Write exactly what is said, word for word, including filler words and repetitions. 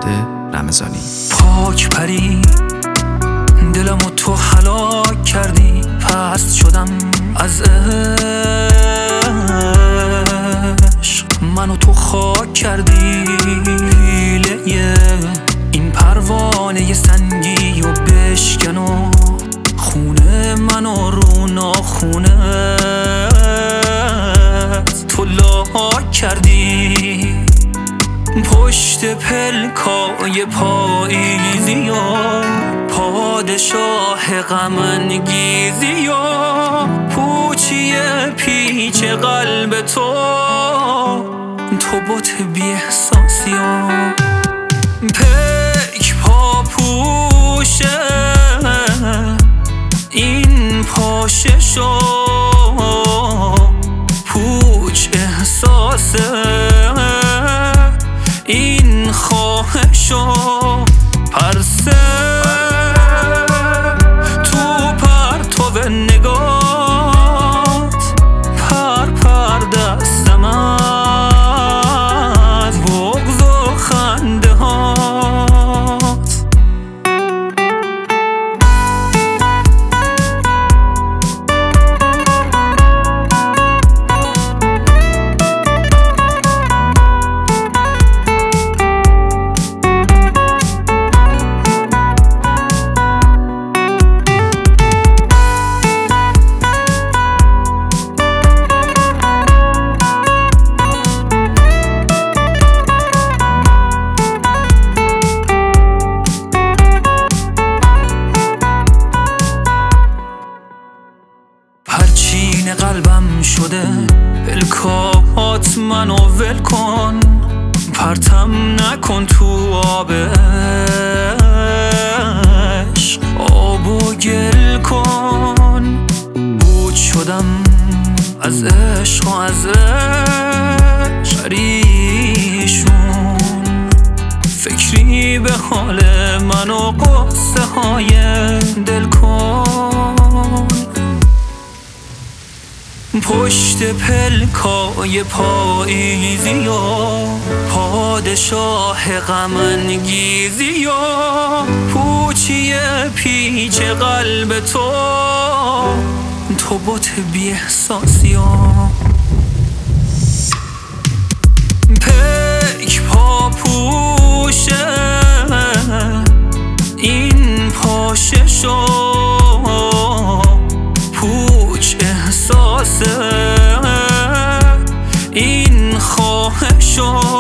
فرهاد رمضانی. پاک پری دلمو تو هلاک کردی، پست شدم از عشق، منو تو خاک کردی. لیله این پروانه سنگی و بشکن و خونه منو رو ناخونه تو لاک کردی. پشت پلکای پاییزی و پادشاه غم انگیزی و پوچی پیچ قلب تو، تو بت بی احساسی و پیک پاپوشه این پاشش و پوچ احساسه این خواهش و پرسه تو پرتو نگات پر پر دستم از بغض و خنده هات. پرچین قلبم شده پلکات منو ول کن، پرتم نکن تو آب عشق، آب و گل کن. بود شدم از عشق و از عشق پریشون، فکری به حال من و قصه های دل کن. پشت پلکای پاییزی و پادشاه غم انگیزی و پوچی پیچ قلب تو، تو بت بی احساسی و پیک پاپوشه این پاشش و پوچ احساسه این خواهش و